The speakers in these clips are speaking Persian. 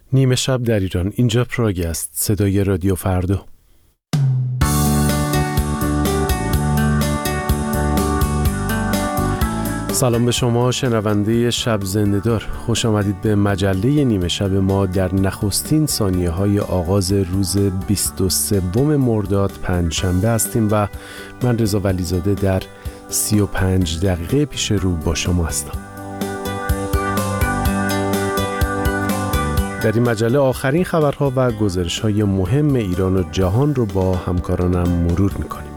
نیمه شب در ایران. اینجا پراگ است، صدای رادیو فردا. سلام به شما شنونده شب زنده‌دار. خوش آمدید به مجله نیمه شب ما در نخستین ثانیه‌های آغاز روز 23 مرداد پنجشنبه هستیم و من رضا ولیزاده در 35 دقیقه پیش رو با شما هستم. در این مجله آخرین خبرها و گزارش‌های مهم ایران و جهان رو با همکارانم مرور می‌کنیم.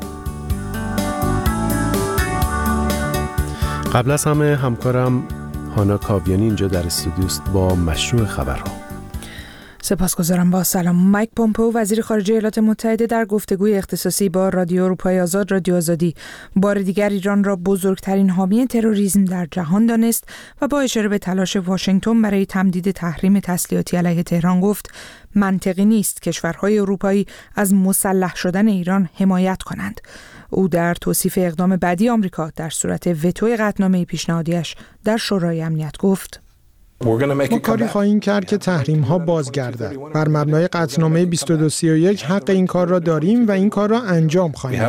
قبل از همه همکارم هانا کاویانی اینجا در استودیوست با مشروع خبرها. سپاسگزارم. با سلام. مایک پومپئو وزیر خارجه ایالات متحده در گفتگوی اختصاصی با رادیو اروپای آزاد رادیو آزادی بار دیگر ایران را بزرگترین حامی تروریسم در جهان دانست و با اشاره به تلاش واشنگتن برای تمدید تحریم تسلیحاتی علیه تهران گفت منطقی نیست کشورهای اروپایی از مسلح شدن ایران حمایت کنند. او در توصیف اقدام بعدی آمریکا در صورت وتو قطعنامه پیشنهادیش در شورای امنیت گفت ما کاری خواهیم کرد که تحریم ها بازگردد. بر مبنای قطعنامه 2231 حق این کار را داریم و این کار را انجام خواهیم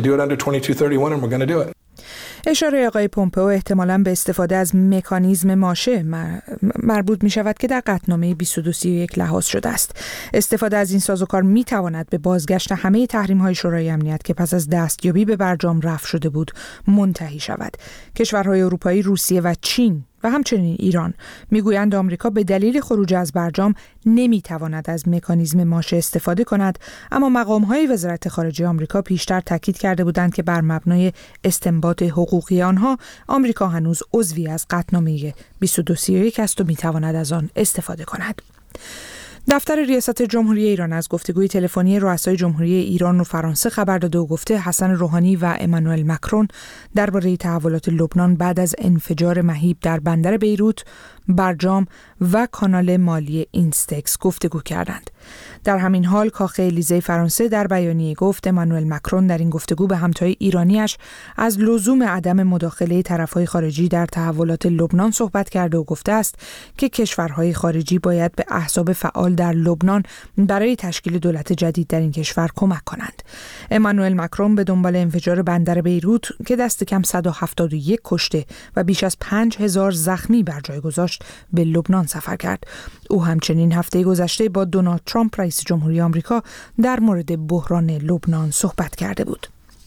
داد. اشاره آقای پومپئو احتمالاً به استفاده از مکانیزم ماشه مربوط می شود که در قطعنامه 2231 لحاظ شده است. استفاده از این سازوکار می تواند به بازگشت همه تحریم های شورای امنیت که پس از دستیابی به برجام رفع شده بود منتهی شود. کشورهای اروپایی، روسیه و چین و همچنین ایران میگویند آمریکا به دلیل خروج از برجام نمیتواند از مکانیزم ماشه استفاده کند، اما مقام‌های وزارت خارجه آمریکا پیشتر تاکید کرده بودند که بر مبنای استنباط حقوقی آنها آمریکا هنوز عضوی از قطعنامه 2231 است و میتواند از آن استفاده کند. دفتر ریاست جمهوری ایران از گفتگوی تلفنی رؤسای جمهوری ایران و فرانسه خبر داده و گفته حسن روحانی و امانوئل مکرون درباره تحولات لبنان بعد از انفجار مهیب در بندر بیروت، برجام و کانال مالی اینستکس گفتگو کردند. در همین حال کاخ الیزه فرانسه در بیانیه گفت امانوئل مکرون در این گفتگو به همتای ایرانیش از لزوم عدم مداخله طرف‌های خارجی در تحولات لبنان صحبت کرده و گفته است که کشورهای خارجی باید به احزاب فعال در لبنان برای تشکیل دولت جدید در این کشور کمک کنند. امانوئل مکرون به دنبال انفجار بندر بیروت که دست کم 171 کشته و بیش از 5000 زخمی بر جای گذاشت به لبنان سفر کرد. او همچنین هفته گذشته با دونالد ترامپ رئیس جمهوری آمریکا در مورد بحران لبنان صحبت کرده بود.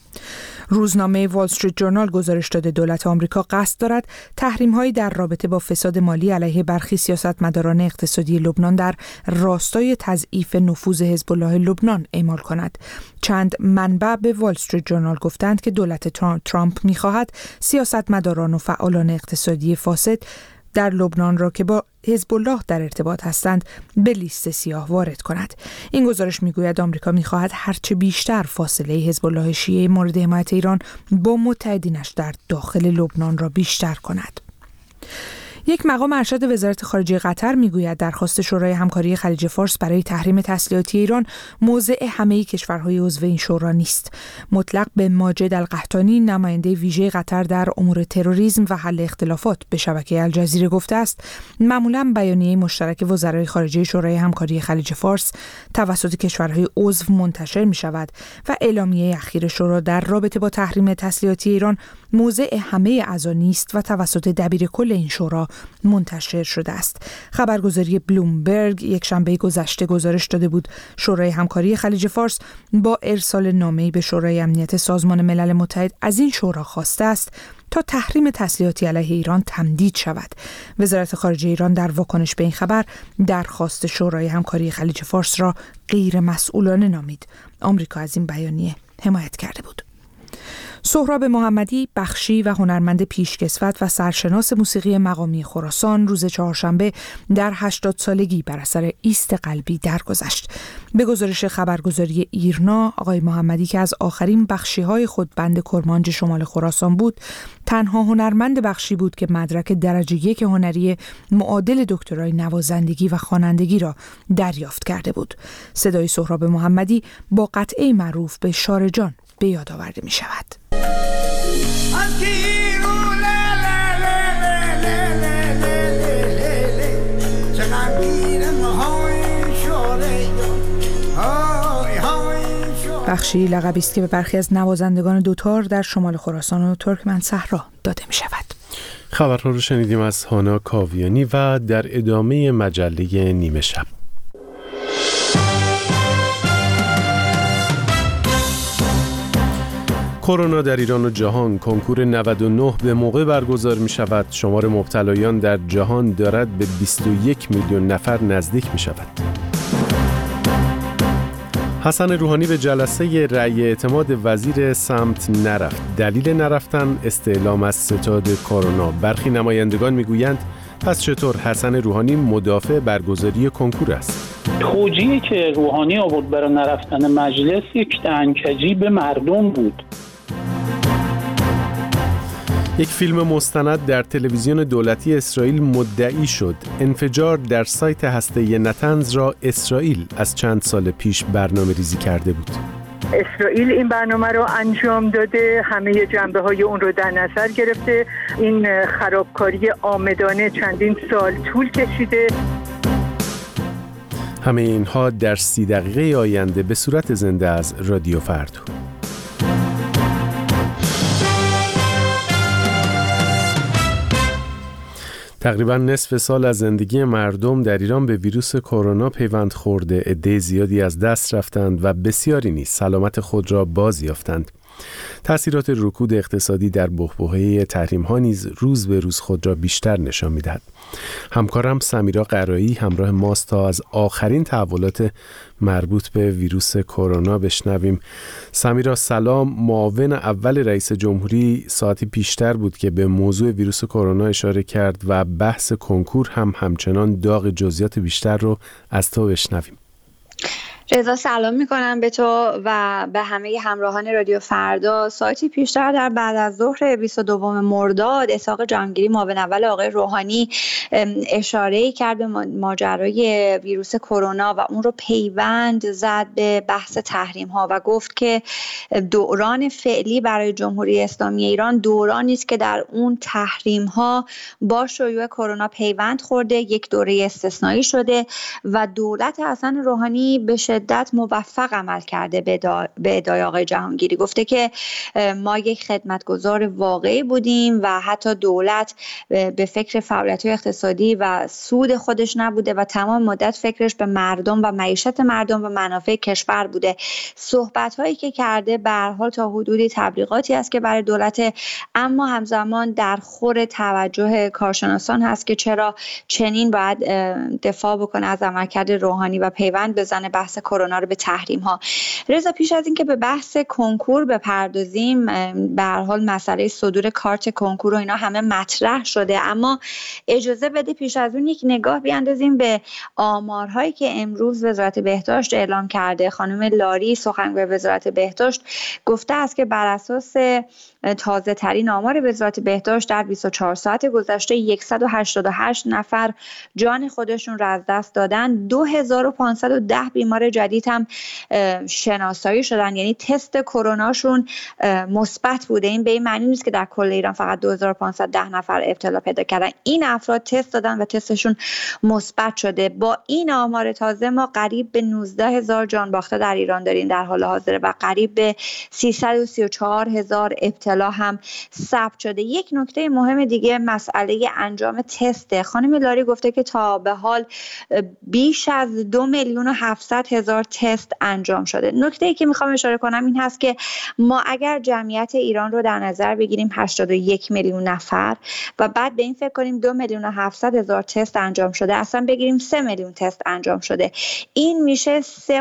روزنامه وال استریت جورنال گزارش داده دولت آمریکا قصد دارد تحریم‌هایی در رابطه با فساد مالی علیه برخی سیاستمداران اقتصادی لبنان در راستای تضعیف نفوذ حزب الله لبنان اعمال کند. چند منبع به وال استریت جورنال گفتند که دولت ترامپ می‌خواهد سیاستمداران و فعالان اقتصادی فاسد در لبنان را که با حزب الله در ارتباط هستند به لیست سیاه وارد کند. این گزارش میگوید آمریکا میخواهد هرچه بیشتر فاصله حزب الله شیعه مورد حمایت ایران با متحدینش در داخل لبنان را بیشتر کند. یک مقام ارشد وزارت خارجه قطر میگوید درخواست شورای همکاری خلیج فارس برای تحریم تسلیحاتی ایران موضع همه کشورهای عضو این شورا نیست. مطلق به ماجد القحطانی نماینده ویژه قطر در امور تروریسم و حل اختلافات به شبکه الجزیره گفته است معمولا بیانیه مشترک وزرای خارجه شورای همکاری خلیج فارس توسط کشورهای عضو منتشر می شود و اعلامیه اخیر شورا در رابطه با تحریم تسلیحاتی ایران موضع همه اعضا نیست و توسط دبیر کل این شورا منتشر شده است. خبرگزاری بلومبرگ یک شنبه گذشته گزارش داده بود شورای همکاری خلیج فارس با ارسال نامه‌ای به شورای امنیت سازمان ملل متحد از این شورا خواسته است تا تحریم تسلیحاتی علیه ایران تمدید شود. وزارت خارجه ایران در واکنش به این خبر درخواست شورای همکاری خلیج فارس را غیر مسئولانه نامید. آمریکا از این بیانیه حمایت کرده بود. سهراب محمدی، بخشی و هنرمند پیشکسوت و سرشناس موسیقی مقامی خراسان روز چهارشنبه در 80 سالگی بر اثر ایست قلبی درگذشت. به گزارش خبرگزاری ایرنا، آقای محمدی که از آخرین بخشی‌های خود بند کرمانج شمال خراسان بود، تنها هنرمند بخشی بود که مدرک درجه 1 هنری معادل دکترای نوازندگی و خوانندگی را دریافت کرده بود. صدای سهراب محمدی با قطعه معروف به شارجان به یاد آورده می شود. چقدر بخشی لقبی است که به برخی از نوازندگان دوتار در شمال خراسان و ترکمن صحرا داده می شود. خبرها رو شنیدیم از هانا کاویانی و در ادامه مجله نیمه شب. کرونا در ایران و جهان، کنکور 99 به موقع برگزار می شود. شمار مبتلایان در جهان دارد به 21 میلیون نفر نزدیک می شود. حسن روحانی به جلسه رأی اعتماد وزیر سمت نرفت. دلیل نرفتن استعلام از ستاد کرونا. برخی نمایندگان میگویند پس چطور حسن روحانی مدافع برگزاری کنکور است؟ توجیهی که روحانی آورد برای نرفتن مجلس یک دهنکجی به مردم بود. یک فیلم مستند در تلویزیون دولتی اسرائیل مدعی شد. انفجار در سایت هسته‌ای نتنز را اسرائیل از چند سال پیش برنامه ریزی کرده بود. اسرائیل این برنامه رو انجام داده، همه جنبه‌های اون رو در نظر گرفته. این خرابکاری عامدانه چندین سال طول کشیده. همه اینها در 30 دقیقه آینده به صورت زنده از رادیو فردا. تقریباً نصف سال از زندگی مردم در ایران به ویروس کرونا پیوند خورده. عده زیادی از دست رفتند و بسیاری نیز سلامت خود را باز یافتند. تأثیرات رکود اقتصادی در بحبوحه تحریم‌ها نیز روز به روز خود را بیشتر نشان می‌دهد. همکارم سمیرا قرایی همراه ماست تا از آخرین تحولات مربوط به ویروس کرونا بشنویم. سمیرا سلام. معاون اول رئیس جمهوری ساعتی پیشتر بود که به موضوع ویروس کرونا اشاره کرد و بحث کنکور هم همچنان داغ جزئیات بیشتر رو از تو بشنویم. رضا سلام میکنم به تو و به همه همراهان رادیو فردا. ساعتی پیشتر در بعد از ظهر 22 مرداد اسحاق جهانگیری معاون اول آقای روحانی اشاره‌ای کرد به ماجرای ویروس کرونا و اون رو پیوند زد به بحث تحریم ها و گفت که دوران فعلی برای جمهوری اسلامی ایران دورانی است که در اون تحریم ها با شیوع کرونا پیوند خورده، یک دوره استثنایی شده و دولت حسن روحانی به شدت موفق عمل کرده. به ادعای آقای جهانگیری گفته که ما یک خدمتگزار واقعی بودیم و حتی دولت به فکر فعالیت‌های اقتصادی و سود خودش نبوده و تمام مدت فکرش به مردم و معیشت مردم و منافع کشور بوده. صحبت‌هایی که کرده به هر حال تا حدودی تبلیغاتی است که برای دولت، اما همزمان در خور توجه کارشناسان هست که چرا چنین باید دفاع بکنه از عملکرد روحانی و پیوند بزنه بحث کرونا رو به تحریم ها. رضا پیش از این که به بحث کنکور بپردازیم، به هر حال مسئله صدور کارت کنکور و اینا همه مطرح شده، اما اجازه بده پیش از اون یک نگاه بیاندازیم به آمارهایی که امروز وزارت بهداشت اعلام کرده. خانم لاری سخنگوی وزارت بهداشت گفته است که بر اساس تازه ترین آمار وزارت بهداشت در 24 ساعت گذشته 188 نفر جان خودشون را از دست دادن. 2510 بیمار جدید هم شناسایی شدن، یعنی تست کروناشون مثبت بوده. این به این معنی نیست که در کل ایران فقط 2510 نفر ابتلا پیدا کردن. این افراد تست دادن و تستشون مثبت شده. با این آمار تازه ما قریب به 19000 جان باخته در ایران داریم در حال حاضر و قریب به 334000 ابتلا هم ثبت شده. یک نکته مهم دیگه مسئله انجام تست. خانم لاری گفته که تا به حال بیش از 2,700,000 تست انجام شده. نکته‌ای که میخوام اشاره کنم این هست که ما اگر جمعیت ایران رو در نظر بگیریم 81 میلیون نفر و بعد به این فکر کنیم 2,700,000 تست انجام شده، اصلا بگیریم 3 میلیون تست انجام شده، این میشه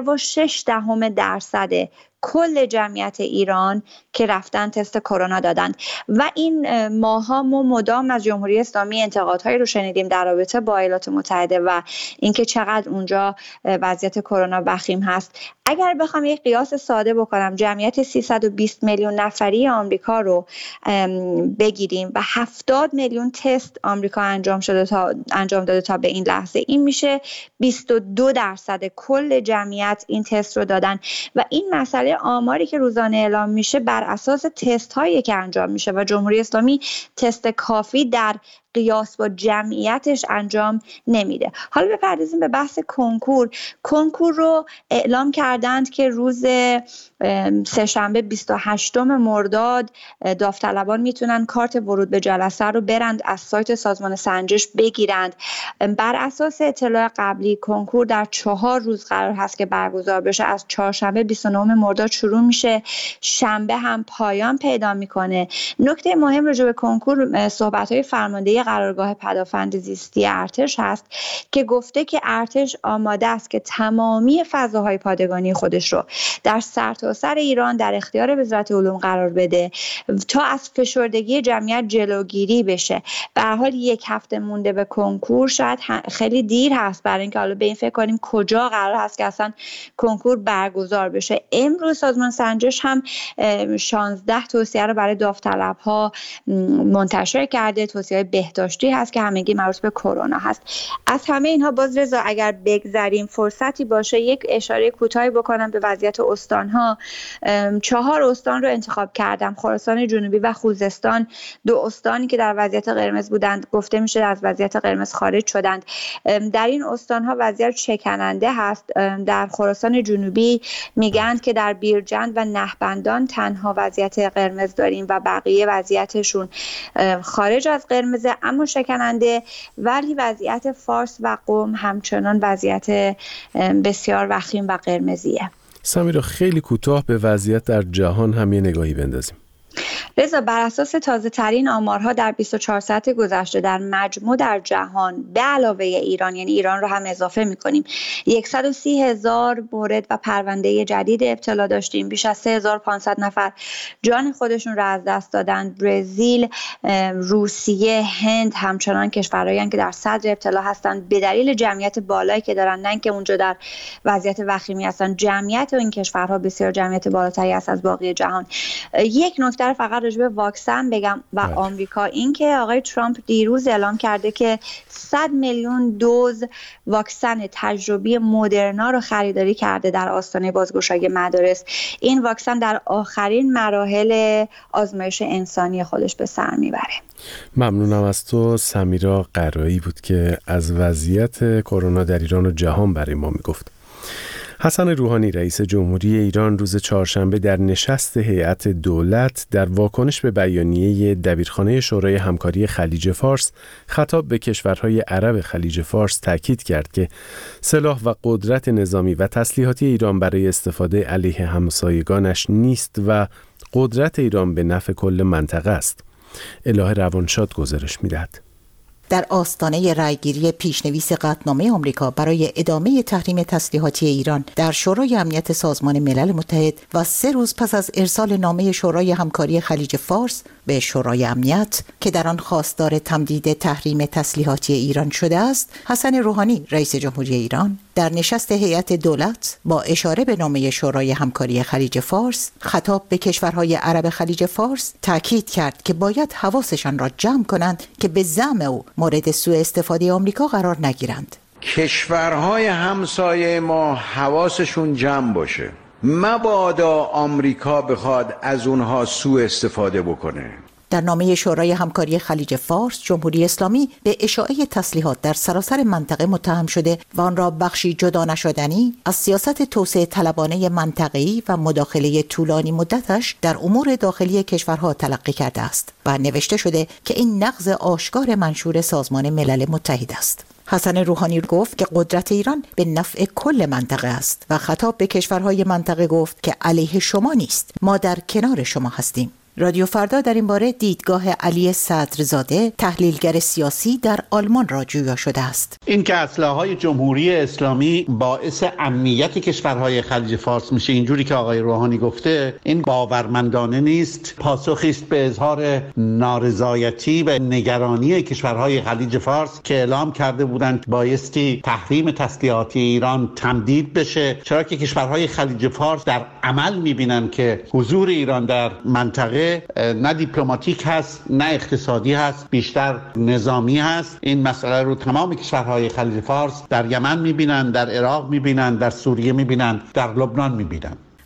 3.6% کل جمعیت ایران که رفتن تست کرونا دادن. و این ماها ما مدام از جمهوری اسلامی انتقادهایی رو شنیدیم در رابطه با ایالات متحده و اینکه چقدر اونجا وضعیت کرونا وخیم هست. اگر بخوام یک قیاس ساده بکنم، جمعیت 320 میلیون نفری آمریکا رو بگیریم و 70 میلیون تست آمریکا انجام داده تا به این لحظه، این میشه 22% کل جمعیت این تست رو دادن. و این مسئله آماری که روزانه اعلام میشه بر اساس تست هایی که انجام میشه و جمهوری اسلامی تست کافی در قیاس با جمعیتش انجام نمیده. حالا بپردازیم به بحث کنکور رو اعلام کردند که روز سه‌شنبه 28 مرداد داوطلبان میتونن کارت ورود به جلسه رو برند از سایت سازمان سنجش بگیرند. بر اساس اطلاع قبلی کنکور در 4 روز قرار هست که برگزار بشه. از چهارشنبه 29 مرداد شروع میشه، شنبه هم پایان پیدا میکنه. نکته مهم راجع به کنکور صحبت‌های فرمانده قرارگاه پدافند زیستی ارتش هست که گفته که ارتش آماده است که تمامی فضاهای پادگانی خودش رو در سرتاسر ایران در اختیار وزارت علوم قرار بده تا از فشردگی جمعیت جلوگیری بشه. به هر حال 1 هفته مونده به کنکور، شاید خیلی دیر هست برای اینکه حالا به این فکر کنیم کجا قرار هست که اصلا کنکور برگزار بشه. امروز سازمان سنجش هم 16 توصیه رو برای داوطلب‌ها منتشر کرده. توصیه‌های بهداشتی هست که همگی مربوط به کرونا هست. از همه اینها باز رضا اگر بگذریم فرصتی باشه یک اشاره کوتاهی بکنم به وضعیت استان‌ها. 4 استان رو انتخاب کردم، خراسان جنوبی و خوزستان. 2 استانی که در وضعیت قرمز بودند گفته میشه از وضعیت قرمز خارج شدند. در این استان‌ها وضعیت شکننده هست. در خراسان جنوبی میگن که در بیرجند و نهبندان تنها وضعیت قرمز داریم و بقیه وضعیتشون خارج از قرمزه اما شکننده، ولی وضعیت فارس و قم همچنان وضعیت بسیار وخیم و قرمزیه. سمیرا خیلی کوتاه به وضعیت در جهان هم یه نگاهی بندازیم. رضا بر اساس تازه ترین آمارها در 24 ساعت گذشته در مجموع در جهان به علاوه ایران، یعنی ایران رو هم اضافه می‌کنیم، 130,000 مورد و پرونده جدید ابتلا داشتیم. بیش از 3,500 نفر جان خودشون رو از دست دادن. برزیل، روسیه، هند همچنان کشورهایی که در صدر ابتلا هستند به دلیل جمعیت بالایی که دارن، نه اینکه اونجا در وضعیت وخیمی هستن. جمعیت این کشورها بسیار جمعیت بالاتری است از باقی جهان. یک نکته فقط راجع به واکسن بگم و آمریکا، این که آقای ترامپ دیروز اعلام کرده که 100 میلیون دوز واکسن تجربی مدرنا رو خریداری کرده در آستانه بازگشایی مدارس. این واکسن در آخرین مراحل آزمایش انسانی خودش به سر میبره. ممنونم از تو. سمیرا قرایی بود که از وضعیت کرونا در ایران و جهان برای ما میگفت. حسن روحانی رئیس جمهوری ایران روز چهارشنبه در نشست هیئت دولت در واکنش به بیانیه دبیرخانه شورای همکاری خلیج فارس خطاب به کشورهای عرب خلیج فارس تاکید کرد که سلاح و قدرت نظامی و تسلیحاتی ایران برای استفاده علیه همسایگانش نیست و قدرت ایران به نفع کل منطقه است. الهه روانشاد گزارش می‌دهد. در آستانه رأیگیری پیشنویس قطعنامه آمریکا برای ادامه تحریم تسلیحاتی ایران در شورای امنیت سازمان ملل متحد و 3 روز پس از ارسال نامه شورای همکاری خلیج فارس به شورای امنیت که در آن خواستار تمدید تحریم تسلیحاتی ایران شده است، حسن روحانی رئیس جمهوری ایران در نشست هیئت دولت با اشاره به نامه شورای همکاری خلیج فارس خطاب به کشورهای عرب خلیج فارس تاکید کرد که باید حواسشان را جمع کنند که به زعم او مورد سوء استفاده آمریکا قرار نگیرند. کشورهای همسایه ما حواسشون جمع باشه، مبادا آمریکا بخواد از اونها سوء استفاده بکنه. در نامه شورای همکاری خلیج فارس، جمهوری اسلامی به اشاعه تسلیحات در سراسر منطقه متهم شده و آن را بخشی جدا نشدنی از سیاست توسعه طلبانه منطقه‌ای و مداخله طولانی مدتش در امور داخلی کشورها تلقی کرده است و نوشته شده که این نقض آشکار منشور سازمان ملل متحد است. حسن روحانی گفت که قدرت ایران به نفع کل منطقه است و خطاب به کشورهای منطقه گفت که علیه شما نیست، ما در کنار شما هستیم. رادیو فردا در این باره دیدگاه علی صدرزاده، تحلیلگر سیاسی در آلمان را جویا شده است. این که اسلحه‌های جمهوری اسلامی باعث امنیت کشورهای خلیج فارس میشه، اینجوری که آقای روحانی گفته، این باورمندانه نیست. پاسخی است به اظهار نارضایتی و نگرانی کشورهای خلیج فارس که اعلام کرده بودند بایستی تحریم تسلیحاتی ایران تمدید بشه، چرا که کشورهای خلیج فارس در عمل میبینن که حضور ایران در منطقه نه دیپلماتیک هست، نه اقتصادی هست، بیشتر نظامی هست. این مسئله رو تمام کشورهای خلیج فارس در یمن میبینن، در عراق میبینن، در سوریه میبینن، در لبنان میبینن.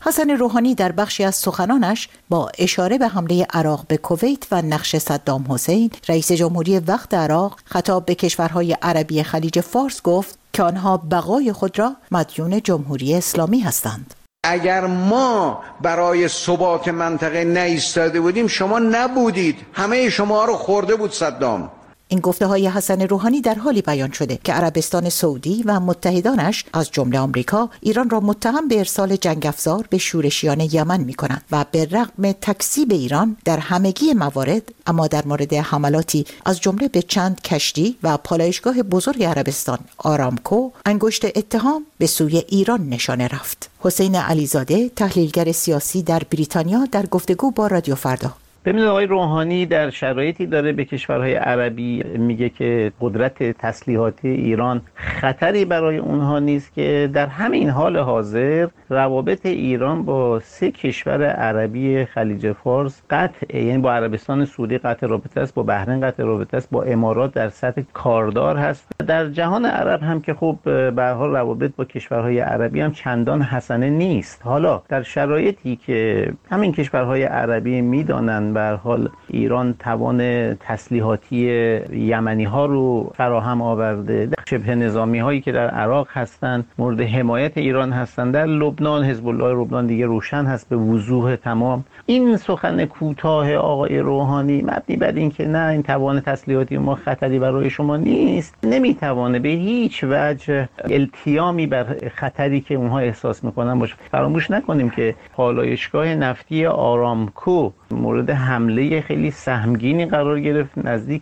حسن روحانی در بخشی از سخنانش با اشاره به حمله عراق به کویت و نقش صدام حسین، رئیس جمهوری وقت عراق خطاب به کشورهای عربی خلیج فارس گفت که آنها بقای خود را مدیون جمهوری اسلامی هستند. اگر ما برای ثبات منطقه نایستاده بودیم شما نبودید، همه شما رو خورده بود صدام. این گفته های حسن روحانی در حالی بیان شده که عربستان سعودی و متحدانش از جمله آمریکا ایران را متهم به ارسال جنگ افزار به شورشیان یمن می کنند و به رغم تکذیب ایران در همگی موارد، اما در مورد حملاتی از جمله به چند کشتی و پالایشگاه بزرگ عربستان آرامکو انگشت اتهام به سوی ایران نشانه رفت. حسین علیزاده، تحلیلگر سیاسی در بریتانیا، در گفتگو با رادیو فردا: ببینید آقای روحانی در شرایطی داره به کشورهای عربی میگه که قدرت تسلیحاتی ایران خطری برای اونها نیست که در همین حال حاضر روابط ایران با 3 کشور عربی خلیج فارس قطع، یعنی با عربستان سعودی قطع رابطه است، با بحرین قطع رابطه است، با امارات در سطح کاردار هست. در جهان عرب هم که خب به هر حال روابط با کشورهای عربی هم چندان حسنه نیست. حالا در شرایطی که همین کشورهای عربی میدانن به هر حال ایران توان تسلیحاتی یمنی ها رو فراهم آورده، شبه نظامی هایی که در عراق هستند مورد حمایت ایران هستند، در لبنان حزب الله لبنان دیگه روشن هست به وضوح تمام. این سخن کوتاه آقای روحانی مبنی بر این که نه این توان تسلیحاتی ما خطری برای شما نیست، نمیتوانه به هیچ وجه التیامی بر خطری که اونها احساس میکنن باشه. فراموش نکنیم که پالایشگاه نفتی آرامکو مورد حمله خیلی سهمگینی قرار گرفت، نزدیک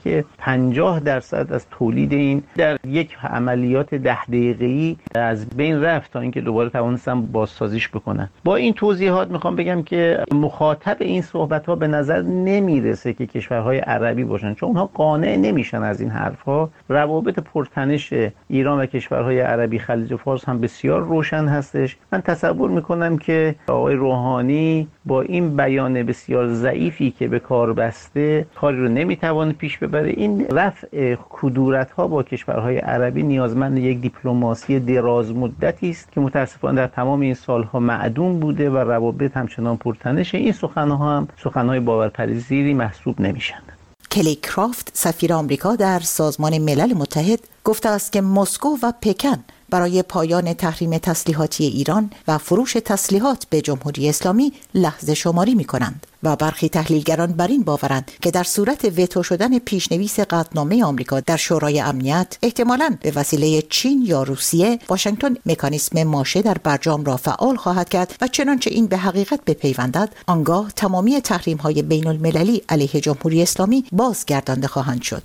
50% از تولید این در یک عملیات 10 دقیقه‌ای از بین رفت تا اینکه دوباره توانستن بازسازیش بکنن. با این توضیحات میخوام بگم که مخاطب این صحبت‌ها به نظر نمیرسه که کشورهای عربی باشن، چون اونها قانع نمیشن از این حرف‌ها. روابط پرتنش ایران و کشورهای عربی خلیج فارس هم بسیار روشن هستش. من تصور میکنم که آقای روحانی با این بیان بسیار ضعیفی که به کار بسته کاری رو نمیتوانه پیش ببره. این رفع کدورت‌ها با کشورهای عربی نیازمند یک دیپلماسی دراز مدتی است که متاسفانه در تمام این سالها معدوم بوده و روابط همچنان پرتنشه. این سخن‌ها هم سخن‌های باورپذیری محسوب نمیشن. کلی کرافت، سفیر آمریکا در سازمان ملل متحد، گفته است که مسکو و پکن برای پایان تحریم تسلیحاتی ایران و فروش تسلیحات به جمهوری اسلامی لحظه شماری می کنند و برخی تحلیلگران بر این باورند که در صورت وتو شدن پیشنویس قطعنامه آمریکا در شورای امنیت، احتمالاً به وسیله چین یا روسیه، واشنگتن مکانیسم ماشه در برجام را فعال خواهد کرد و چنانچه این به حقیقت بپیوندد، آنگاه تمامی تحریم‌های بین المللی علیه جمهوری اسلامی بازگردانده خواهند شد.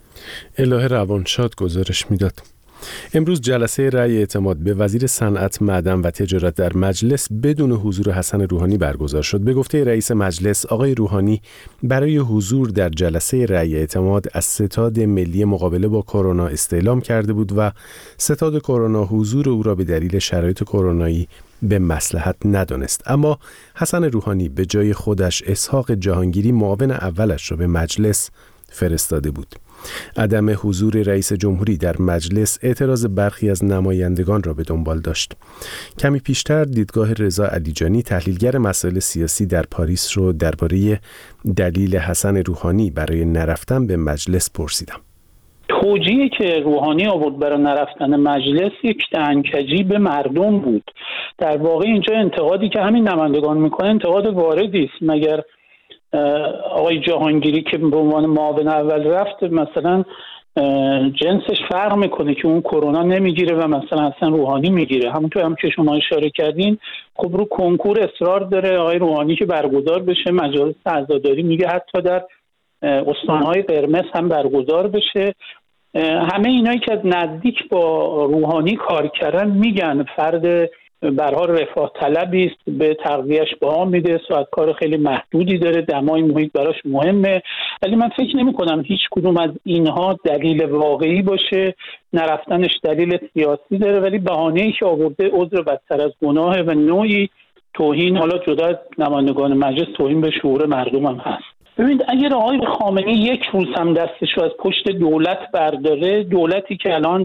الهه روانشاد گزارش میداد. امروز جلسه رأی اعتماد به وزیر صنعت، معدن و تجارت در مجلس بدون حضور حسن روحانی برگزار شد. به گفته رئیس مجلس، آقای روحانی برای حضور در جلسه رأی اعتماد از ستاد ملی مقابله با کرونا استعلام کرده بود و ستاد کرونا حضور او را به دلیل شرایط کرونایی به مصلحت ندانست. اما حسن روحانی به جای خودش اسحاق جهانگیری معاون اولش را به مجلس فرستاده بود. عدم حضور رئیس جمهوری در مجلس اعتراض برخی از نمایندگان را به دنبال داشت. کمی پیشتر دیدگاه رضا علیجانی، تحلیلگر مسائل سیاسی در پاریس، رو درباره دلیل حسن روحانی برای نرفتن به مجلس پرسیدم. توجیهی که روحانی آورد برای نرفتن مجلس یک دهنکجی به مردم بود. در واقع اینجا انتقادی که همین نمایندگان میکنه انتقاد واردی است. مگر آقای جهانگیری که به عنوان معاون اول رفت مثلا جنسش فرق میکنه که اون کرونا نمیگیره و مثلا حسن روحانی میگیره؟ همونطور هم که شما اشاره کردین، خب رو کنکور اصرار داره آقای روحانی که برگزار بشه. مجالس عزاداری میگه حتی در استانهای قرمز هم برگزار بشه. همه اینایی که از نزدیک با روحانی کار کردن میگن فرد برها رفاه طلبی است، به تغذیه‌اش بها میده، ساعت کار خیلی محدودی داره، دمای محیط براش مهمه. ولی من فکر نمی‌کنم هیچ کدوم از اینها دلیل واقعی باشه. نرفتنش دلیل سیاسی داره، ولی بهانه‌ای که آورده عذر بدتر از گناه و نوعی توهین، حالا جدا از نمایندگان مجلس، توهین به شعور مردم هم هست. ببینید اگر آقای خامنه‌ای یک روز هم دستش رو از پشت دولت برداره، دولتی که الان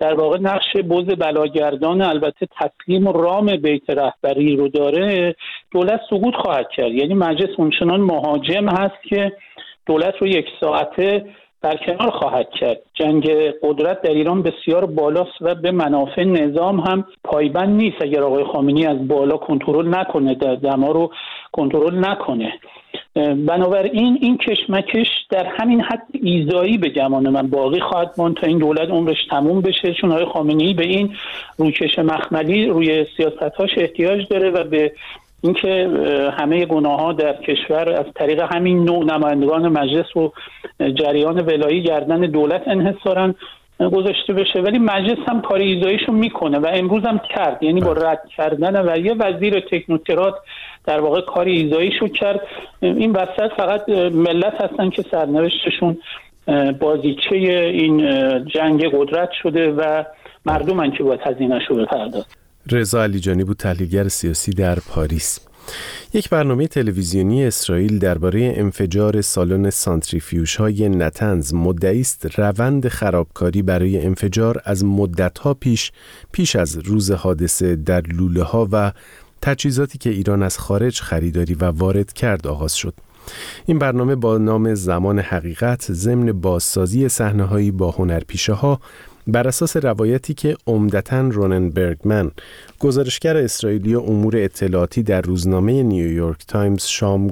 در واقع نقش بز بلاگردان البته تسلیم و رام بیت رهبری رو داره، دولت سقوط خواهد کرد. یعنی مجلس اونچنان مهاجم هست که دولت رو یک ساعته برکنار خواهد کرد. جنگ قدرت در ایران بسیار بالاست و به منافع نظام هم پایبند نیست اگر آقای خامنه‌ای از بالا کنترل نکنه، دما رو کنترل نکنه. بنابراین این کشمکش در همین حد ایذایی به گمان من باقی خواهد ماند تا این دولت عمرش تموم بشه، چون آقای خامنه‌ای به این روکش مخملی روی سیاست‌هاش احتیاج داره و به اینکه همه گناه‌ها در کشور از طریق همین نوع نمایندگان مجلس و جریان ولایی گردن دولت انحصاراً گذاشته بشه. ولی مجلس هم کار ایذاییشو میکنه و امروز هم کرد، یعنی با رد کردن و یه وزیر تکنوکرات در واقع کار ایذاییشو کرد. این وسط فقط ملت هستن که سرنوشتشون بازیچه این جنگ قدرت شده و مردمن که باید هزینه‌شو بپردازن. رضا علیجانی بود، تحلیلگر سیاسی در پاریس. یک برنامه تلویزیونی اسرائیل درباره انفجار سالن سانتریفیوژهای نتنز مدعی است روند خرابکاری برای انفجار از مدت‌ها پیش از روز حادثه در لوله‌ها و تجهیزاتی که ایران از خارج خریداری و وارد کرد آغاز شد. این برنامه با نام زمان حقیقت ضمن بازسازی صحنه‌هایی با هنرپیشه‌ها بر اساس روایتی که عمدتاً رونن برگمن، گزارشگر اسرائیلی امور اطلاعاتی در روزنامه نیویورک تایمز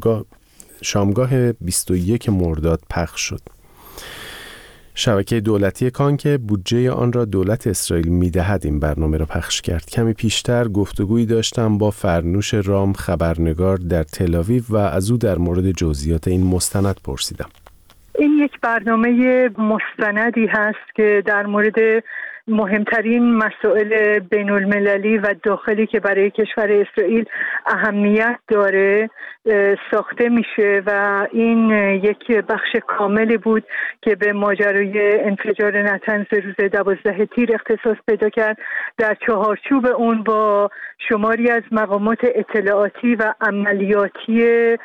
شامگاه 21 مرداد پخش شد. شبکه دولتی کان که بودجه آن را دولت اسرائیل می‌دهد این برنامه را پخش کرد. کمی پیشتر گفتگویی داشتم با فرنوش رام، خبرنگار در تل‌آویو، و از او در مورد جزئیات این مستند پرسیدم. این یک برنامه مستندی هست که در مورد مهمترین مسائل بین المللی و داخلی که برای کشور اسرائیل اهمیت داره ساخته میشه و این یک بخش کاملی بود که به ماجرای انفجار نتنز روز 12 تیر اختصاص پیدا کرد. در چهارچوب اون با شماری از مقامات اطلاعاتی و عملیاتی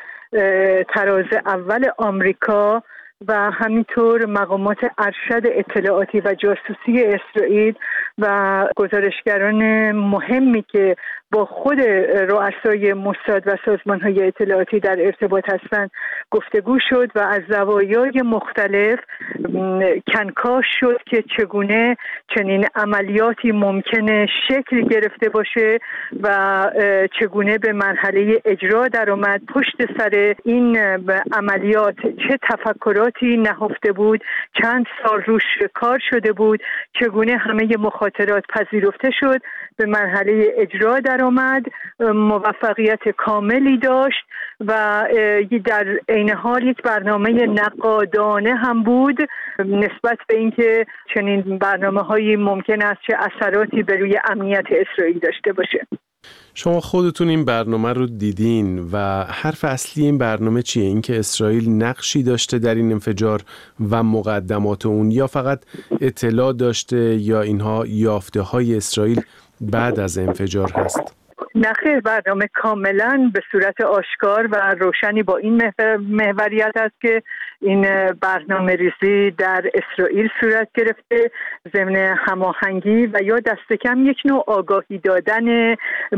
تراز اول آمریکا و همینطور مقامات ارشد اطلاعاتی و جاسوسی اسرائیل و گزارشگران مهمی که با خود رؤسای موساد و سازمان‌های اطلاعاتی در ارتباط هستند گفتگو شد و از زوایای مختلف کنکاش شد که چگونه چنین عملیاتی ممکنه شکل گرفته باشه و چگونه به مرحله اجرا در آمد. پشت سر این عملیات چه تفکراتی نهفته بود، چند سال روش کار شده بود، چگونه همه مخاطرات پذیرفته شد، به مرحله اجرا در آمد، موفقیت کاملی داشت و در عین حال یک برنامه نقادانه هم بود نسبت به اینکه چنین برنامه‌هایی ممکن است چه اثراتی بر روی امنیت اسرائیل داشته باشه. شما خودتون این برنامه رو دیدین و حرف اصلی این برنامه چیه؟ اینکه اسرائیل نقشی داشته در این انفجار و مقدمات اون، یا فقط اطلاع داشته، یا اینها یافته های اسرائیل بعد از انفجار هست؟ نخیر، برنامه کاملا به صورت آشکار و روشنی با این محوریت است که این برنامه ریزی در اسرائیل صورت گرفته ضمن هماهنگی و یا دست کم یک نوع آگاهی دادن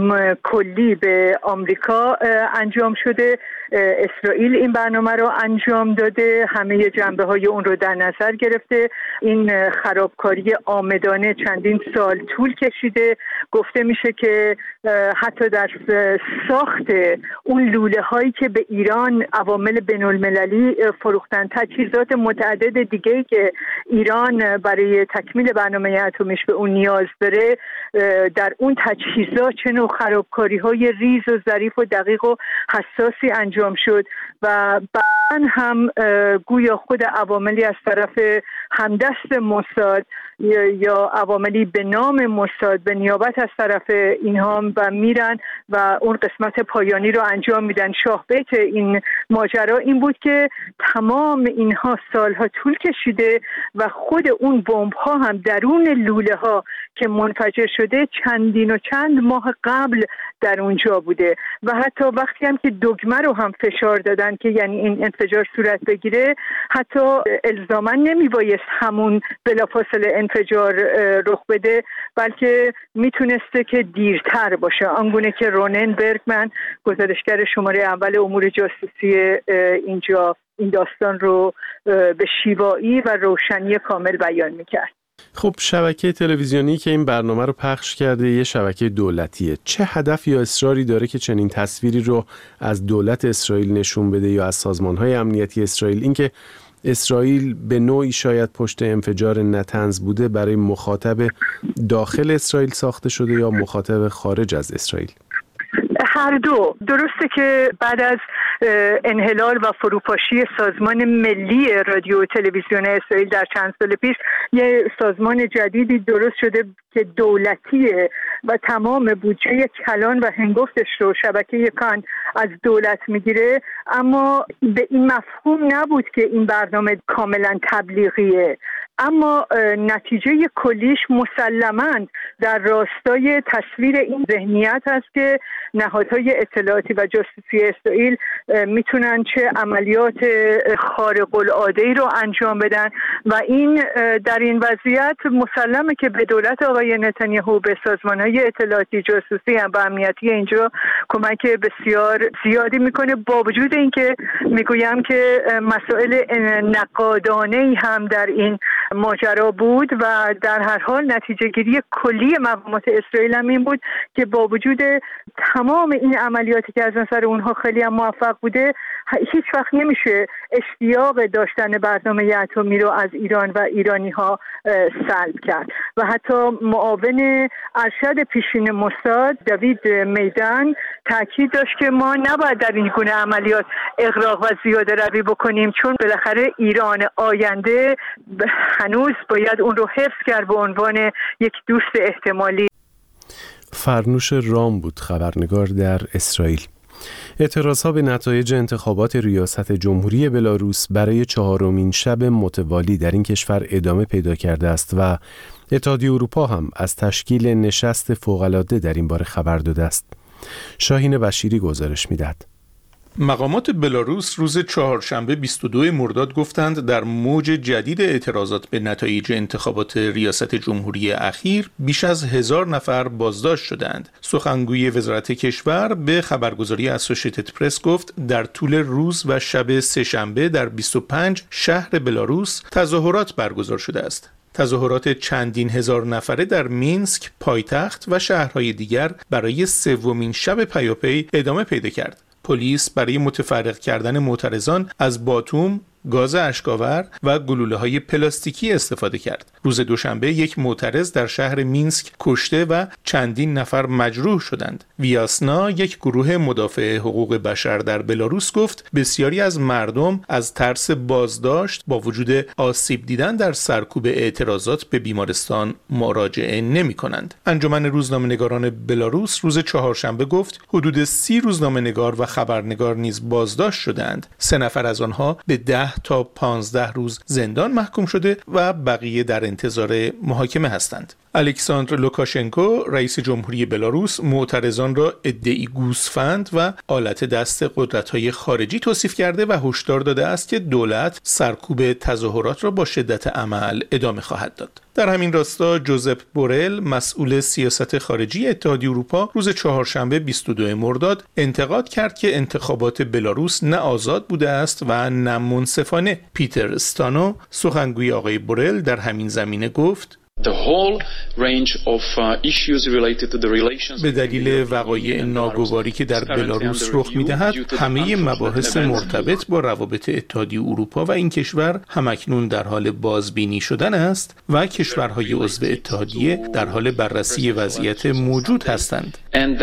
کلی به آمریکا انجام شده. اسرائیل این برنامه رو انجام داده، همه جنبه های اون رو در نظر گرفته. این خرابکاری عامدانه چندین سال طول کشیده. گفته میشه که حتی در ساخت اون لوله هایی که به ایران عوامل بین المللی فروختن، تجهیزات متعدد دیگه‌ای که ایران برای تکمیل برنامه اتمیش به اون نیاز داره، در اون تجهیزات چه نوع خرابکاری های ریز و ظریف و دقیق و حساسی انجام شد و بعداً هم گویا خود عواملی از طرف همدست موساد یا عواملی به نام موساد به نیابت از طرف اینها و میرن و اون قسمت پایانی رو انجام میدن. شاهبیت این ماجرا این بود که تمام اینها سالها طول کشیده و خود اون بمب ها هم درون لوله ها که منفجر شده چندین و چند ماه قبل در اونجا بوده و حتی وقتی هم که دگمه رو هم فشار دادن که یعنی این انفجار صورت بگیره حتی الزاما نمیبایست همون بلافاصله انفجار رخ بده، بلکه میتونسته که دیرتر باشه، آنگونه که رونن برگمن گزارشگر شماره اول امور جاسوسی اینجا این داستان رو به شیوایی و روشنی کامل بیان میکرد. خب شبکه تلویزیونی که این برنامه رو پخش کرده یه شبکه دولتیه. چه هدف یا اصراری داره که چنین تصویری رو از دولت اسرائیل نشون بده یا از سازمان‌های امنیتی اسرائیل؟ اینکه اسرائیل به نوعی شاید پشت انفجار نتنز بوده برای مخاطب داخل اسرائیل ساخته شده یا مخاطب خارج از اسرائیل؟ هر دو. درسته که بعد از انحلال و فروپاشی سازمان ملی رادیو و تلویزیون اسرائیل در چند سال پیش یه سازمان جدیدی درست شده که دولتیه و تمام بودجه کلان و هنگفتش رو شبکه کان از دولت میگیره، اما به این مفهوم نبود که این برنامه کاملا تبلیغیه. اما نتیجه کلیش مسلماً در راستای تصویر این ذهنیت هست که نهادهای اطلاعاتی و جاسوسی اسرائیل میتونن چه عملیات خارق العاده‌ای رو انجام بدن و این در این وضعیت مسلمه که به دولت آقای نتانیاهو، به سازمانهای اطلاعاتی جاسوسی و امنیتی اینجا کمک بسیار زیادی میکنه، با وجود اینکه میگویم که مسائل نقادانه‌ای هم در این ماجرا بود و در هر حال نتیجه گیری کلی مقامات اسرائیل هم این بود که با وجود تمام این عملیاتی که از نظر اونها خیلی هم موفق بوده، هیچ وقت نمیشه اشتیاق داشتن برنامه اتمی رو از ایران و ایرانی ها سلب کرد. و حتی معاون ارشد پیشین موساد دوید میدان تاکید داشت که ما نباید در این گونه عملیات اغراق و زیاده روی بکنیم، چون بالاخره ایران آینده هنوز باید اون رو حفظ کرد به عنوان یک دوست احتمالی. فرنوش رام بود، خبرنگار در اسرائیل. اعتراضها به نتایج انتخابات ریاست جمهوری بلاروس برای 4مین شب متوالی در این کشور ادامه پیدا کرده است و اتحادیه اروپا هم از تشکیل نشست فوق‌العاده در این باره خبر داده است. شاهین بشیری گزارش می‌دهد. مقامات بلاروس روز چهارشنبه 22 مرداد گفتند در موج جدید اعتراضات به نتایج انتخابات ریاست جمهوری اخیر بیش از 1000 نفر بازداشت شدند. سخنگوی وزارت کشور به خبرگزاری اسوسییتد پرس گفت در طول روز و شب سه‌شنبه در 25 شهر بلاروس تظاهرات برگزار شده است. تظاهرات چندین هزار نفره در مینسک، پایتخت و شهرهای دیگر برای 3مین شب پیاپی ادامه پیدا کرد. پلیس برای متفرق کردن معترضان از باتوم، گاز اشک‌آور و گلوله‌های پلاستیکی استفاده کرد. روز دوشنبه یک معترض در شهر مینسک کشته و چندین نفر مجروح شدند. ویاسنا، یک گروه مدافع حقوق بشر در بلاروس، گفت بسیاری از مردم از ترس بازداشت با وجود آسیب دیدن در سرکوب اعتراضات به بیمارستان مراجعه نمی‌کنند. انجمن روزنامه‌نگاران بلاروس روز چهارشنبه گفت حدود 30 روزنامه‌نگار و خبرنگار نیز بازداشت شدند. 3 نفر از آنها به 10 تا 15 روز زندان محکوم شده و بقیه در انتظار محاکمه هستند. الکساندر لوکاشنکو، رئیس جمهوری بلاروس، معترضان را ادعی گوسفند و آلت دست قدرت‌های خارجی توصیف کرده و هشدار داده است که دولت سرکوب تظاهرات را با شدت عمل ادامه خواهد داد. در همین راستا جوزپ بورل، مسئول سیاست خارجی اتحادیه اروپا، روز چهارشنبه 22 مرداد انتقاد کرد که انتخابات بلاروس نه آزاد بوده است و نه منصفانه. پیتر استانو، سخنگوی آقای بورل، در همین زمینه گفت به دلیل وقایع ناگواری که در بلاروس رخ می‌دهد، همه مباحث مرتبط با روابط اتحادیه اروپا و این کشور همکنون در حال بازبینی شدن است و کشورهای عضو اتحادیه در حال بررسی وضعیت موجود هستند.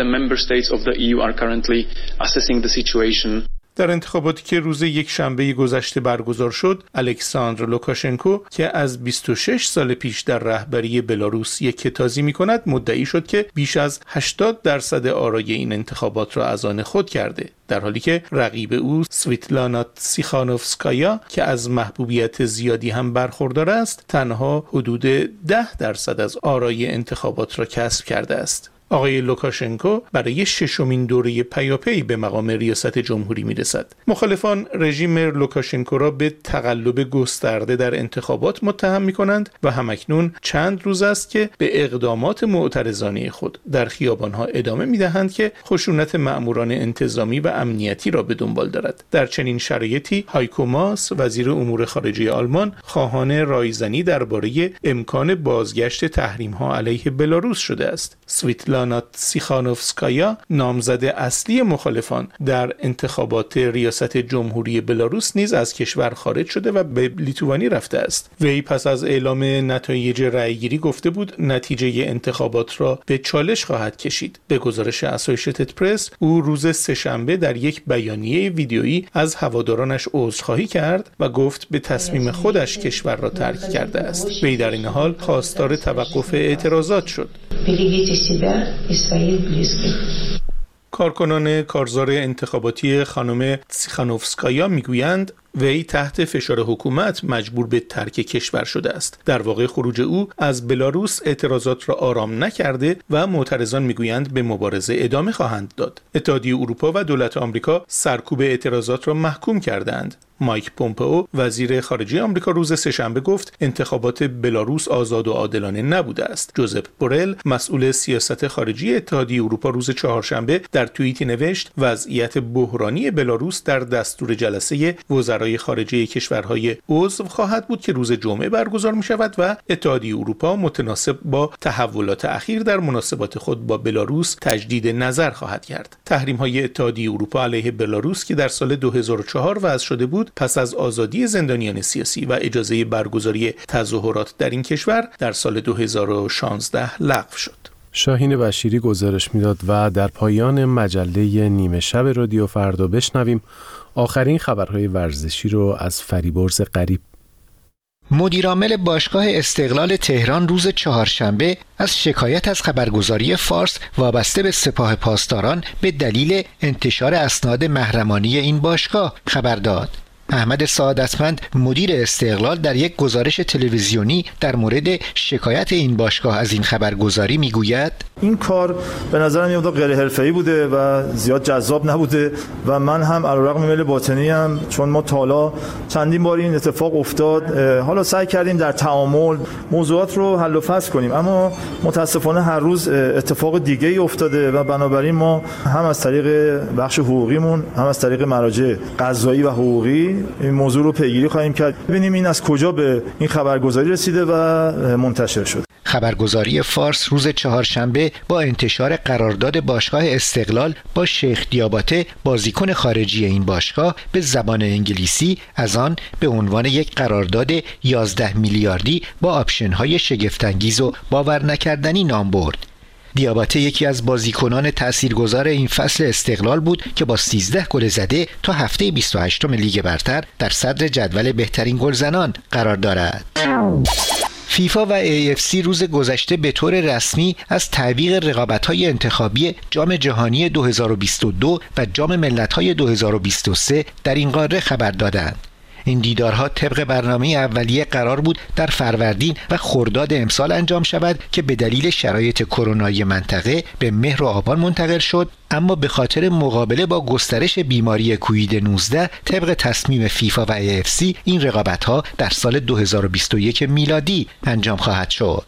در انتخاباتی که روز یک شنبه گذشته برگزار شد، الکساندر لوکاشنکو که از 26 سال پیش در رهبری بلاروس یکتازی می‌کند، مدعی شد که بیش از 80% آرای این انتخابات را از آن خود کرده، در حالی که رقیب او سویتلانا تسیخانوفسکایا که از محبوبیت زیادی هم برخوردار است، تنها حدود 10% از آرای انتخابات را کسب کرده است. آقای لوکاشنکو برای ششمین دوره پیاپی به مقام ریاست جمهوری میرسد. مخالفان رژیم لوکاشنکو را به تقلب گسترده در انتخابات متهم میکنند و همکنون چند روز است که به اقدامات معترضانه خود در خیابانها ادامه میدهند که خشونت مأموران انتظامی و امنیتی را به دنبال دارد. در چنین شرایطی هایکو ماس وزیر امور خارجه آلمان خواهان رایزنی درباره امکان بازگشت تحریم‌ها علیه بلاروس شده است. سویتلانا تسیخانوفسکایا نامزد اصلی مخالفان در انتخابات ریاست جمهوری بلاروس نیز از کشور خارج شده و به لیتوانی رفته است. وی پس از اعلام نتایج رأیگیری گفته بود نتیجه انتخابات را به چالش خواهد کشید. به گزارش اسوشییتد پرس، او روز سه‌شنبه در یک بیانیه ویدیویی از هوادارانش عذرخواهی کرد و گفت به تصمیم خودش کشور را ترک کرده است. وی در این حال خواستار توقف اعتراضات شد. کارکنان کارزار انتخاباتی خانم تسیخانوفسکایا میگویند وی تحت فشار حکومت مجبور به ترک کشور شده است. در واقع خروج او از بلاروس اعتراضات را آرام نکرده و معترضان میگویند به مبارزه ادامه خواهند داد. اتحادیه اروپا و دولت آمریکا سرکوب اعتراضات را محکوم کردند. مایک پومپئو وزیر خارجه آمریکا روز سه‌شنبه گفت انتخابات بلاروس آزاد و عادلانه نبوده است. جوزپ بورل مسئول سیاست خارجی اتحادیه اروپا روز چهارشنبه در توییتی نوشت وضعیت بحرانی بلاروس در دستور جلسه وزرای خارجه کشورهای عضو خواهد بود که روز جمعه برگزار می شود و اتحادیه اروپا متناسب با تحولات اخیر در مناسبات خود با بلاروس تجدید نظر خواهد کرد. تحریم‌های اتحادیه اروپا علیه بلاروس که در سال 2004 وضع شده بود پس از آزادی زندانیان سیاسی و اجازه برگزاری تظاهرات در این کشور در سال 2016 لغو شد. شاهین بشیری گزارش میداد و در پایان مجله نیمه شب رادیو فردا بشنویم آخرین خبرهای ورزشی رو از فریبرز قریب. مدیرعامل باشگاه استقلال تهران روز چهارشنبه از شکایت از خبرگزاری فارس وابسته به سپاه پاسداران به دلیل انتشار اسناد محرمانه این باشگاه خبر داد. احمد سعادتمند مدیر استقلال در یک گزارش تلویزیونی در مورد شکایت این باشگاه از این خبرگزاری میگوید این کار به نظرم یه مقدار غیر حرفه‌ای بوده و زیاد جذاب نبوده و من هم علیرغم میل باطنی هم چون ما تا حالا چندین بار این اتفاق افتاد حالا سعی کردیم در تعامل موضوعات رو حل و فصل کنیم اما متاسفانه هر روز اتفاق دیگه‌ای افتاده و بنابراین ما هم از طریق بخش حقوقیمون هم از طریق مراجع قضایی و حقوقی این موضوع رو پیگیری خواهیم کرد ببینیم این از کجا به این خبرگزاری رسیده و منتشر شد. خبرگزاری فارس روز چهارشنبه با انتشار قرارداد باشگاه استقلال با شیخ دیاباته بازیکن خارجی این باشگاه به زبان انگلیسی از آن به عنوان یک قرارداد 11 میلیاردی با آپشن‌های شگفت‌انگیز و باور نکردنی نام برد. دیاباته یکی از بازیکنان تاثیرگذار این فصل استقلال بود که با 13 گل زده تا هفته 28 لیگ برتر در صدر جدول بهترین گلزنان قرار دارد. فیفا و AFC روز گذشته به طور رسمی از تعویق رقابت‌های انتخابی جام جهانی 2022 و جام ملت‌های 2023 در این قاره خبر دادند. این دیدارها طبق برنامه اولیه قرار بود در فروردین و خرداد امسال انجام شود که به دلیل شرایط کرونایی منطقه به مهر و آبان منتقل شد اما به خاطر مقابله با گسترش بیماری کووید 19 طبق تصمیم فیفا و AFC این رقابت‌ها در سال 2021 میلادی انجام خواهد شد.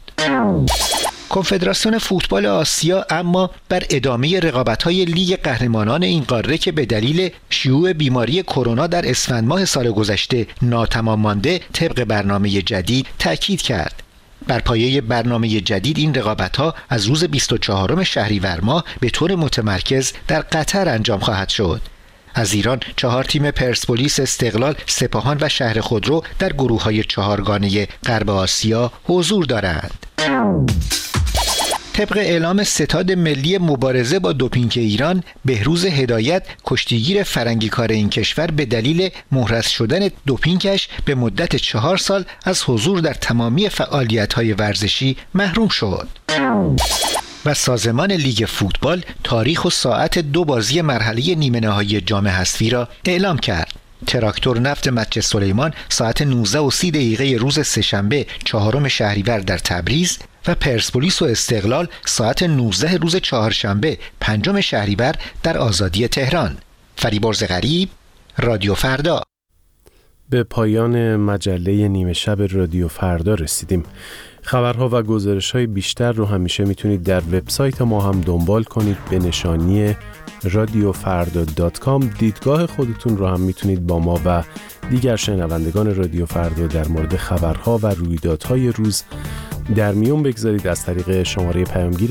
کنفدراسیون فوتبال آسیا اما بر ادامه رقابت‌های لیگ قهرمانان این قاره که به دلیل شیوع بیماری کرونا در اسفند ماه سال گذشته ناتمام مانده طبق برنامه جدید تأکید کرد. بر پایه برنامه جدید این رقابت‌ها از روز 24 شهریور ماه به طور متمرکز در قطر انجام خواهد شد. از ایران 4 تیم پرسپولیس، استقلال، سپاهان و شهر خودرو در گروه‌های 4گانه غرب آسیا حضور دارند. طبق اعلام ستاد ملی مبارزه با دوپینگ ایران، بهروز هدایت کشتیگیر فرنگیکار این کشور به دلیل محرز شدن دوپینگش به مدت 4 سال از حضور در تمامی فعالیت‌های ورزشی محروم شد. و سازمان لیگ فوتبال تاریخ و ساعت 2 بازی مرحله نیمه نهایی جام حذفی را اعلام کرد. تراکتور نفت مسجد سلیمان ساعت 19:30 روز سه‌شنبه 4 شهریور در تبریز و پرسپولیس و استقلال ساعت 19 روز چهارشنبه 5 شهریور در آزادی تهران. فریبرز غریب، رادیو فردا. به پایان مجله نیمه شب رادیو فردا رسیدیم. خبرها و گزارش‌های بیشتر رو همیشه میتونید در وبسایت ما هم دنبال کنید به نشانی radiofarda.com. دیدگاه خودتون رو هم میتونید با ما و دیگر شنوندگان رادیو فردا در مورد خبرها و رویدادهای روز در میون بگذارید از طریق شماره پیامگیر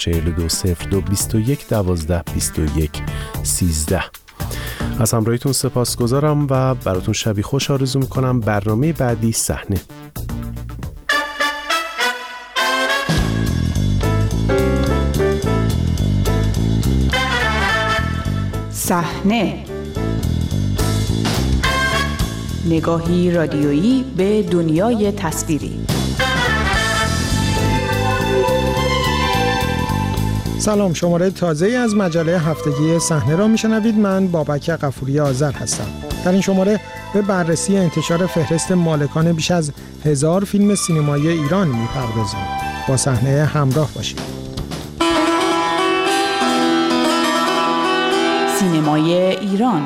20420221122113. از همراهیتون سپاسگزارم و براتون شبی خوش آرزو میکنم. برنامه بعدی صحنه. صحنه، نگاهی رادیویی به دنیای تصویری. سلام، شماره تازه‌ای از مجله هفتگی صحنه را میشنوید. من بابک غفوری آذر هستم. در این شماره به بررسی انتشار فهرست مالکان بیش از 1000 فیلم سینمایی ایران میپردازیم. با صحنه همراه باشید. سینمای ایران.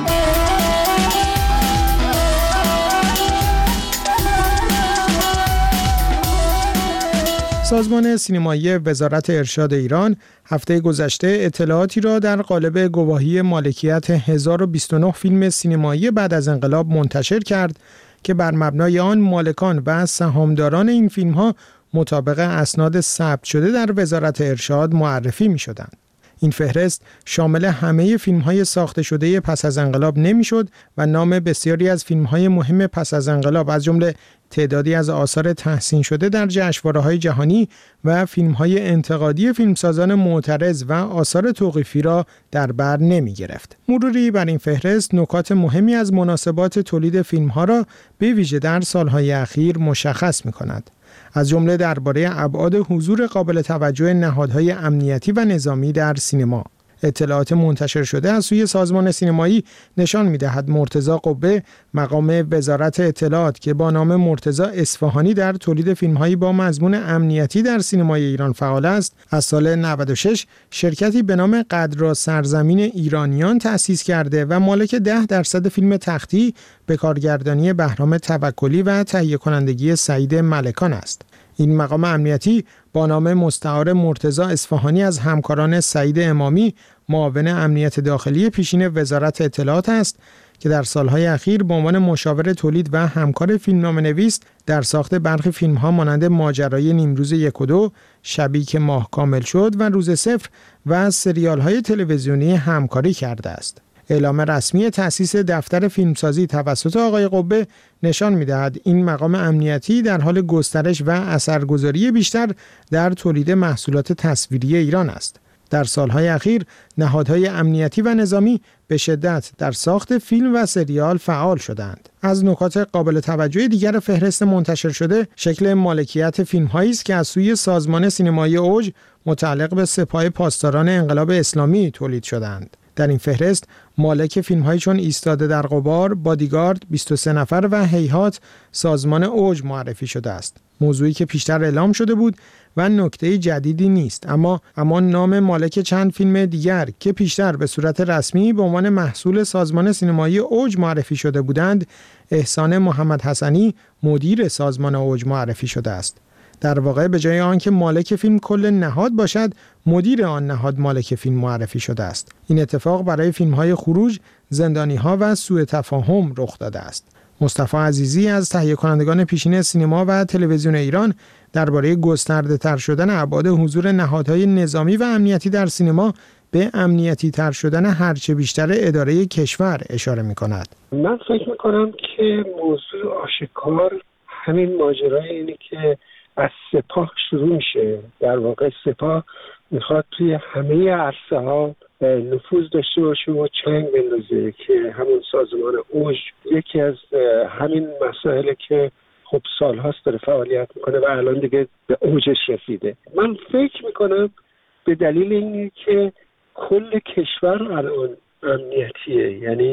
سازمان سینمایی وزارت ارشاد ایران هفته گذشته اطلاعاتی را در قالب گواهی مالکیت 1029 فیلم سینمایی بعد از انقلاب منتشر کرد که بر مبنای آن مالکان و سهامداران این فیلم‌ها مطابق اسناد ثبت شده در وزارت ارشاد معرفی می‌شدند. این فهرست شامل همه فیلم‌های ساخته شده پس از انقلاب نمی‌شد و نام بسیاری از فیلم‌های مهم پس از انقلاب از جمله تعدادی از آثار تحسین شده در جشنواره‌های جهانی و فیلم‌های انتقادی فیلمسازان معترض و آثار توقیفی را در بر نمی‌گرفت. مروری بر این فهرست نکات مهمی از مناسبات تولید فیلم‌ها را به ویژه در سال‌های اخیر مشخص می‌کند. از جمله درباره ابعاد حضور قابل توجه نهادهای امنیتی و نظامی در سینما. اطلاعات منتشر شده از سوی سازمان سینمایی نشان می‌دهد مرتضی قبه مقام وزارت اطلاعات که با نام مرتضی اصفهانی در تولید فیلم‌هایی با مضمون امنیتی در سینمای ایران فعال است، از سال 96 شرکتی به نام قدرا سرزمین ایرانیان تأسیس کرده و مالک 10% فیلم تختی به کارگردانی بهرام توکلی و تهیه کنندگی سعید ملکان است. این مقام امنیتی با نام مستعار مرتضی اصفهانی از همکاران سعید امامی معاون امنیت داخلی پیشین وزارت اطلاعات است که در سالهای اخیر به عنوان مشاور تولید و همکار فیلمنامه‌نویس در ساخت برخی فیلم‌ها مانند ماجرای نیمروز 1 و 2، شبی که ماه کامل شد و روز صفر و سریال‌های تلویزیونی همکاری کرده است. اعلام رسمی تأسیس دفتر فیلمسازی توسط آقای قبه نشان می‌دهد این مقام امنیتی در حال گسترش و اثرگذاری بیشتر در تولید محصولات تصویری ایران است. در سالهای اخیر نهادهای امنیتی و نظامی به شدت در ساخت فیلم و سریال فعال شدند. از نکات قابل توجه دیگر فهرست منتشر شده شکل مالکیت فیلم‌هایی است که از سوی سازمان سینمایی اوج متعلق به سپاه پاسداران انقلاب اسلامی تولید شدند. در این فهرست مالک فیلم‌هایی چون ایستاده در غبار، بادیگارد، 23 نفر و هیهات سازمان اوج معرفی شده است. موضوعی که پیشتر اعلام شده بود و نکته جدیدی نیست، اما نام مالک چند فیلم دیگر که پیشتر به صورت رسمی به عنوان محصول سازمان سینمایی اوج معرفی شده بودند، احسان محمد حسنی مدیر سازمان اوج معرفی شده است. در واقع به جای آنکه مالک فیلم کل نهاد باشد، مدیر آن نهاد مالک فیلم معرفی شده است. این اتفاق برای فیلم‌های خروج، زندانی‌ها و سوء تفاهم رخ داده است. مصطفی عزیزی از تهیه کنندگان پیشین سینما و تلویزیون ایران درباره گسترده‌تر شدن ابعاد حضور نهادهای نظامی و امنیتی در سینما به امنیتی تر شدن هرچه بیشتر اداره کشور اشاره می‌کند. من فکر می‌کنم که موضوع آشکار همین ماجرای اینه که از سپاه شروع میشه. در واقع سپاه میخواد توی همه عرصه‌ها نفوذ داشته باشه و چنگ بندازه که همون سازمان اوج یکی از همین مسائلی که خب سال‌هاست داره فعالیت میکنه و الان دیگه به اوجش رسیده. من فکر میکنم به دلیل اینه که کل کشور الان امنیتیه، یعنی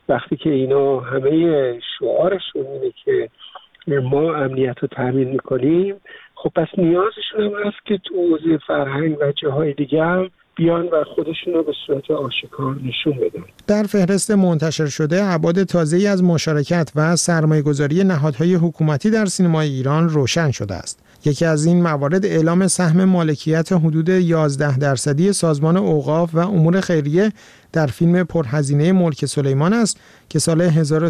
وقتی که اینا همه شعارشون اینه که ما امنیت رو تامین میکنیم، خب پس نیازشون هم هست که تو حوزه فرهنگ و جاهای دیگه هم بیان و خودشون رو به صورت آشکار نشون بدن. در فهرست منتشر شده ابعاد تازه‌ای از مشارکت و سرمایه‌گذاری نهادهای حکومتی در سینمای ایران روشن شده است. یکی از این موارد اعلام سهم مالکیت حدود 11% سازمان اوقاف و امور خیریه در فیلم پرهزینه ملک سلیمان است که سال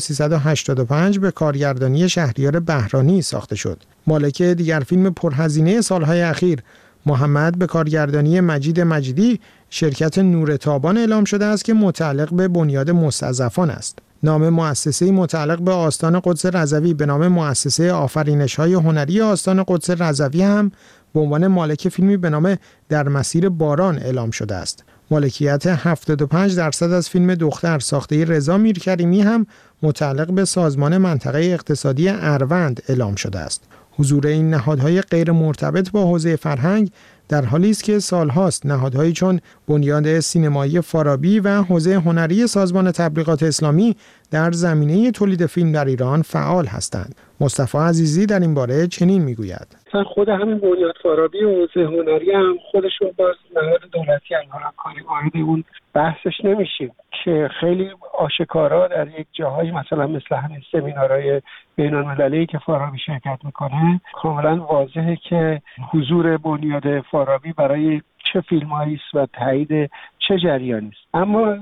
1385 به کارگردانی شهریار بهرانی ساخته شد. مالک دیگر فیلم پرهزینه سالهای اخیر محمد به کارگردانی مجید مجیدی شرکت نور تابان اعلام شده است که متعلق به بنیاد مستضعفان است. نام مؤسسه‌ای متعلق به آستان قدس رضوی به نام مؤسسه آفرینش‌های هنری آستان قدس رضوی هم به عنوان مالک فیلمی به نام در مسیر باران اعلام شده است. مالکیت 75% از فیلم دختر ساخته رضا میرکریمی هم متعلق به سازمان منطقه اقتصادی اروند اعلام شده است. حضور این نهادهای غیر مرتبط با حوزه فرهنگ در حالی است که سالهاست نهادهایی چون بنیاد سینمایی فارابی و حوزه هنری سازمان تبلیغات اسلامی در زمینه تولید فیلم در ایران فعال هستند. مصطفی عزیزی در این باره چنین میگوید: خود همین بنیاد فارابی و حوزه هنری هم خودشون باز نهاد دولتی انگار کاری وارد اون بحثش نمیشیم که خیلی آشکارا در یک جاهایی مثلا مثل همین سمینارهای بین‌المللی که فارابی شرکت میکنه کاملا واضحه که حضور بنیاد فارابی برای چه فیلمایی است و تایید چه جریانی است. اما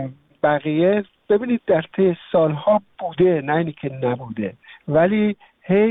بقیه ببینید در طی سالها بوده، نه اینی که نبوده، ولی هی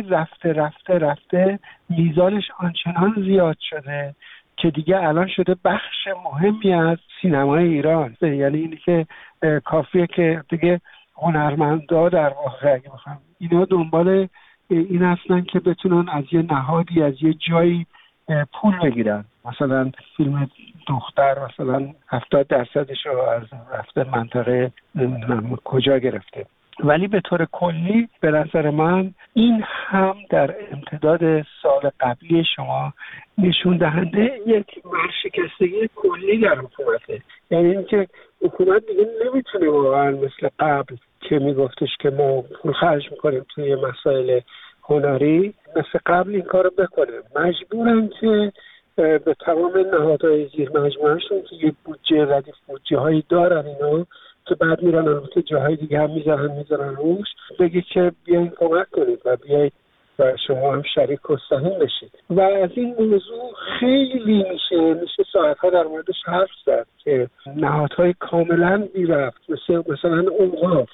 رفته میزانش آنچنان زیاد شده که دیگه الان شده بخش مهمی از سینمای ایران. یعنی اینی که کافیه که دیگه هنرمندا در واقع اگه بخوام اینا دنبال این هستن که بتونن از یه نهادی از یه جایی پول بگیرن. مثلا فیلم دختر مثلا 70%ش رو از رفته منطقه کجا گرفته، ولی به طور کلی به نظر من این هم در امتداد سال قبلی شما نشون دهنده یک ورشکستگی کلی در حکومته. یعنی اینکه حکومت دیگه نمیتونه واقعا مثل قبل که میگفتش که ما پول خرج میکنیم توی مسائل هنری، مثل قبل این کارو بکنه. مجبورن که به تمام نهادهای زیر مجموعهشون که یک بودجه ردیف بودجه هایی دارن اینا که بعد میرن البته جاهای دیگه هم میذارن روش، بگی که بیاین کمک کنید و بیایید و شما هم شریک و سهم بشید. و از این موضوع خیلی میشه ساعتها در موردش حرف زد که نهادهای کاملا بی ربط مثلا اوقاف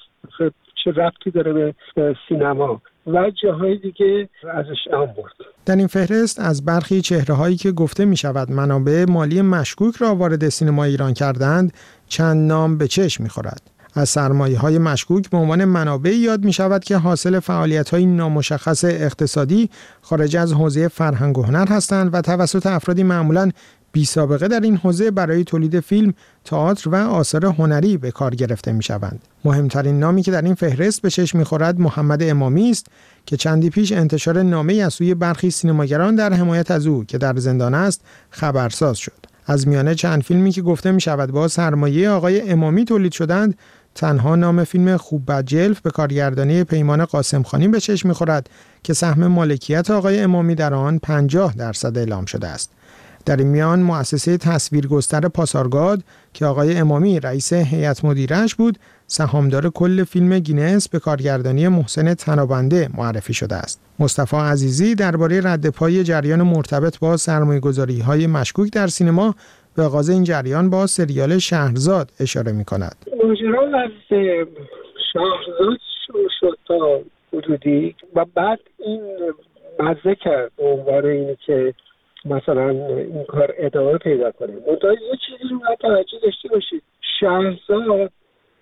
چه ربطی داره به سینما و جاهای دیگه ازش نام برد. در این فهرست از برخی چهره‌هایی که گفته می‌شود منابع مالی مشکوک را وارد سینما ایران کردند چند نام به چشم می‌خورد. از سرمایه‌های مشکوک به عنوان منابع یاد می‌شود که حاصل فعالیت‌های نامشخص اقتصادی خارج از حوزه فرهنگ و هنر هستند و توسط افرادی معمولاً بی سابقه در این حوزه برای تولید فیلم، تئاتر و آثار هنری به کار گرفته می‌شوند. مهمترین نامی که در این فهرست به چشم می‌خورد محمد امامی است که چندی پیش انتشار نامه‌ای از سوی برخی سینماگران در حمایت از او که در زندان است خبرساز شد. از میانه چند فیلمی که گفته می‌شود با سرمایه آقای امامی تولید شدند، تنها نام فیلم خوب بد جلف به کارگردانی پیمان قاسمخانی به چشم می‌خورد که سهم مالکیت آقای امامی در آن 50% اعلام شده است. در این میان مؤسسه تصویرگستر پاسارگاد که آقای امامی رئیس هیئت مدیره‌اش بود، سهامدار کل فیلم گینس به کارگردانی محسن تنابنده معرفی شده است. مصطفی عزیزی درباره رد پای جریان مرتبط با سرمایه‌گذاری‌های مشکوک در سینما به آغاز این جریان با سریال شهرزاد اشاره می‌کند. ماجرا از شهرزاد شد تا حدودی و بعد این مزه کرد به عنوان اینه که مثلا این کار ادامه پیدا کنه. منتها یه چیزی رو باید توجه داشته باشید، شهرزاد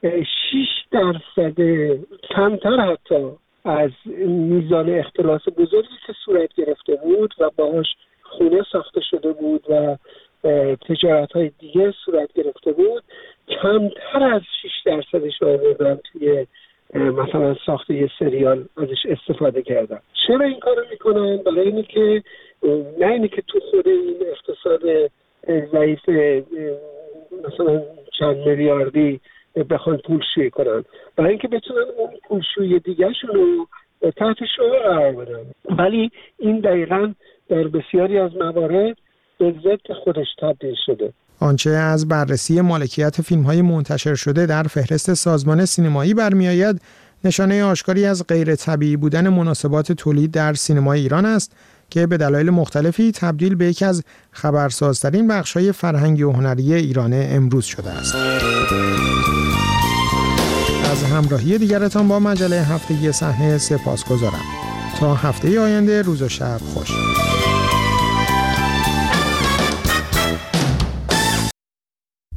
6% کمتر حتی از میزان اختلاس بزرگی که صورت گرفته بود و باهاش خونه ساخته شده بود و تجارت‌های دیگه صورت گرفته بود، کمتر از 6% رو آوردن توی مثلا ساخت یه سریال ازش استفاده کردن. چرا این کارو میکنن؟ برای اینه که نه اینه که تو خود این اقتصاد ضعیف مثلا چند میلیاردی بخوان پولشویی کنن، برای اینکه بتونن اون پولشویی دیگه‌شون رو تحت شعار قرار بدن. ولی این دقیقاً در بسیاری از موارد به ضد خودش تبدیل شده. آنچه از بررسی مالکیت فیلم‌های منتشر شده در فهرست سازمان سینمایی برمی‌آید، نشانه آشکاری از غیر طبیعی بودن مناسبات تولید در سینمای ایران است که به دلایل مختلفی تبدیل به یکی از خبرسازترین بخش‌های فرهنگی و هنری ایران امروز شده است. از همراهی دیگرتان با مجله هفتگی صحنه سپاسگزارم. تا هفته آینده روز و شب خوش.